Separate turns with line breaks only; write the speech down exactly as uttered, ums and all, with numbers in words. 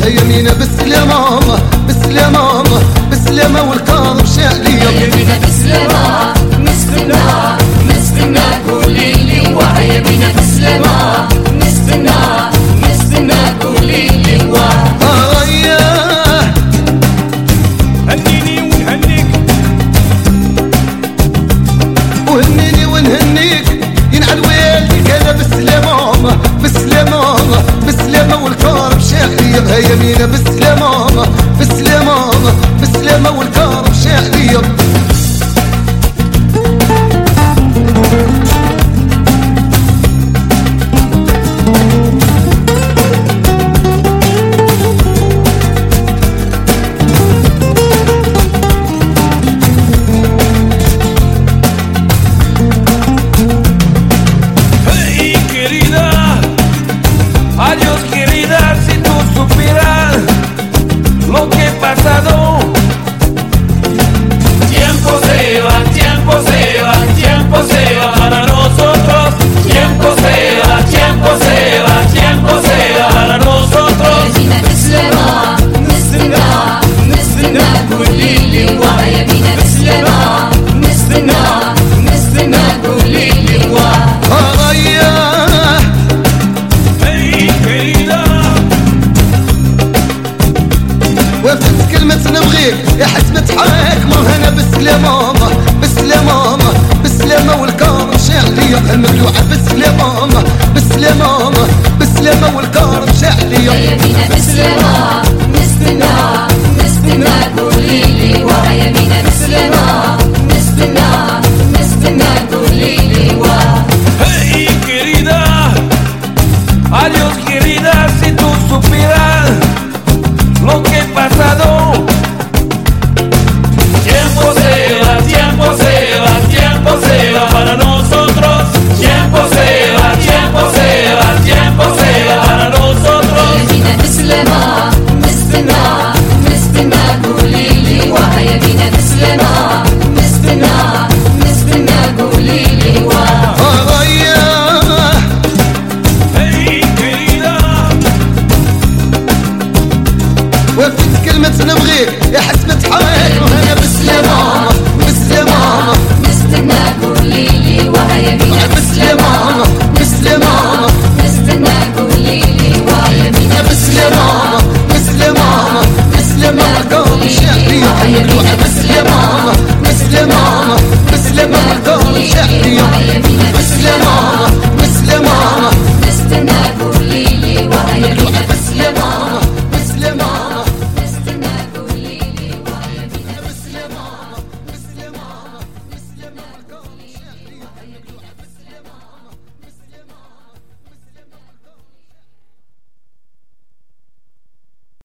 يمينة بالسلامة بالسلامة بالسلامة والكرم شعلية
يمينة بالسلامة نستنى نستنى قولي لي واه يمينة بالسلامة نستنى نستنى قولي لي واه
هنيني ونهنيك
وهنيني ونهنيك ينعل والديك انا بالسلامة بالسلامة بالسلامة والكرم شعلية ها يمينة بالسلامة بالسلامة بالسلامة والكرم شعلية
Adiós querida, si tú supieras lo que he pasado. Tiempo se va, tiempo se va, tiempo se va para nosotros. Tiempo se va, tiempo se va, tiempo se va para nosotros.
يمينة بالسلامة نستنى نستنى قولي لي واه يمينة بالسلامة نستنى نستنى قولي لي واه
وقفت كلمة نبغيك يا حسبة حاكمة هنا بالسلامة بالسلامة بالسلامة والكرم شعلية المبلوعة بالسلامة بالسلامة بالسلامة والكرم شعلية
يمينة بالسلامة نستنى نستنى قولي لي واه يمينة بالسلامة نستنى نستنى قولي لي واه
Hey querida, adiós querida, si tú supieras lo que he pasado. Tiempo se va, tiempo se va, tiempo se va para nosotros. Tiempo se va, tiempo se va, tiempo se va para nosotros.
يمينة بالسلامة نستنى نستنى قولي لي واه يمينة بالسلامة نستنى نستنى قولي لي واه
Hey querida,
وقفت كلمة نبغيك يا حسبة حاكمة هنا بالسلامة بالسلامة
نستنى قولي لي واه يمينة